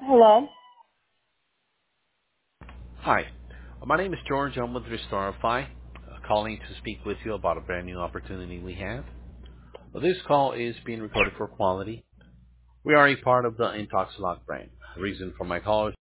Hello. Hi, my name is George. I'm with Restorify, calling to speak with you about a brand new opportunity we have. This call is being recorded for quality. We are a part of the Intoxilog brand. The reason for my call is